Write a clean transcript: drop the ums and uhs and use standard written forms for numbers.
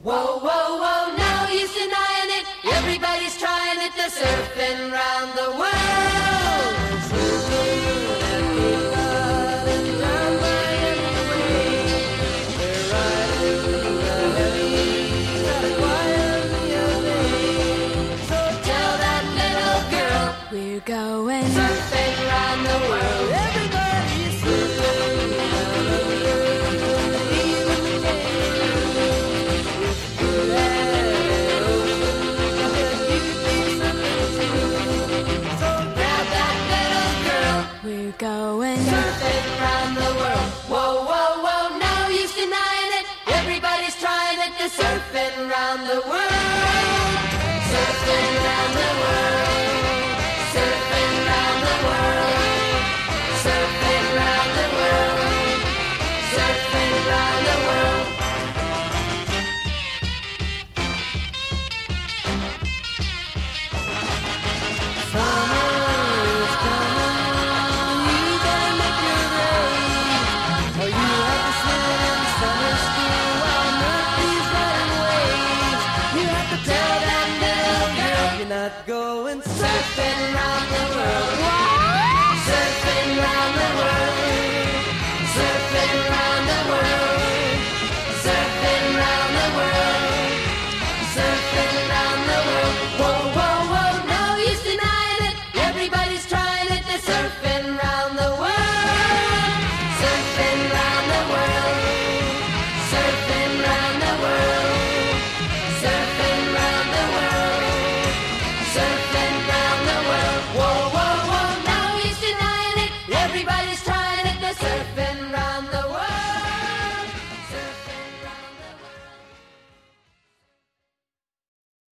Whoa, whoa, whoa, no use denying it. Everybody's trying it. They're surfing round the world. So tell that little girl we're going surfing round the world. Everybody's surfing round the world. Even the so grab that little girl. We're going surfing round the world. Whoa, whoa, whoa, no use denying it. Everybody's trying it. They're surfing round the world.